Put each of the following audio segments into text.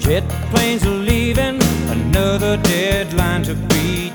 Jet planes are leaving, another deadline to beat.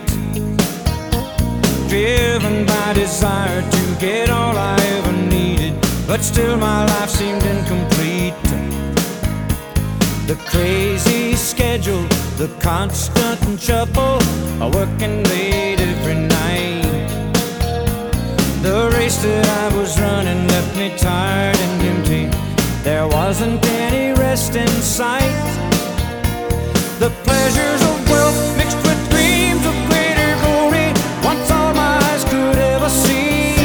Driven by desire to get all I ever needed, but still my life seemed incomplete. The crazy schedule, the constant shuffle, working late every night. The race that I was running left me tired and empty. There wasn't any rest in sight. The pleasures of wealth mixed with dreams of greater glory, once all my eyes could ever see.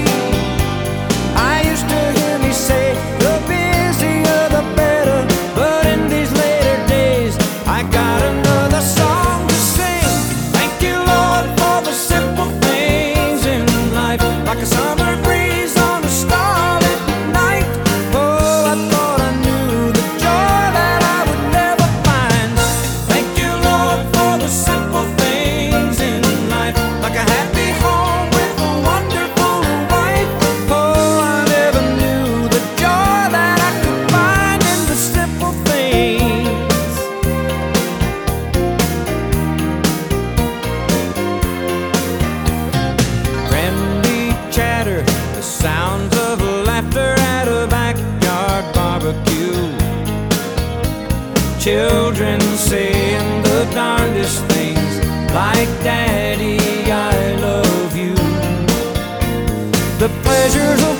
I used to hear me say, the busier the better, but in these later days I got another song to sing. Thank you, Lord, for the simple things in life, like a summer breeze on a starlit night. Oh, I thought I knew the joy that I would never find. Thank you, Lord, for the simple things in life, like a happy home with a wonderful wife. Oh, I never knew the joy that I could find in the simple things. Friendly chatter, the sounds of laughter at a backyard barbecue. Children saying the darndest things, like Daddy, I love you. The pleasures